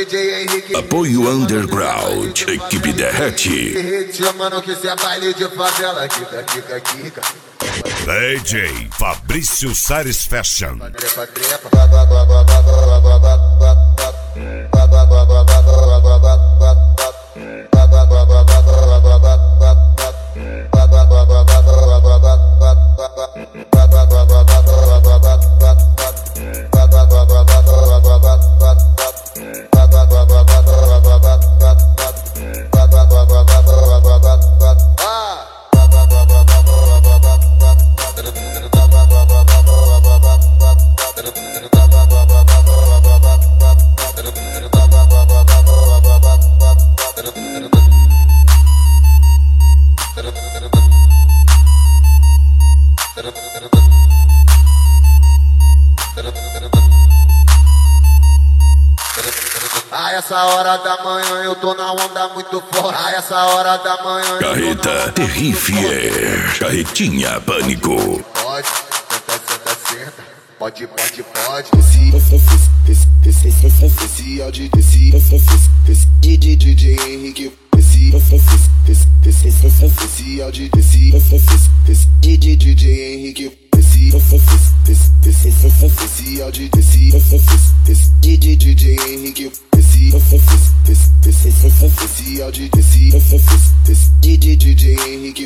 DJ Henrique. Apoio Underground, equipe derrete. Chamando que cê é baile de favela, kika, kika, kika. DJ Fabrício Sares Fashion. Trepa, trepa. A essa hora da manhã eu tô na onda muito forte. A essa hora da manhã Carreta Terrifier, Carretinha Pânico. Pode, senta, senta, senta. Pode, pode, pode. Esse áudio, esse DJ Henrique. Esse áudio, esse DJ Henrique. Esse áudio, esse DJ Henrique. Esse áudio, esse DJ Henrique.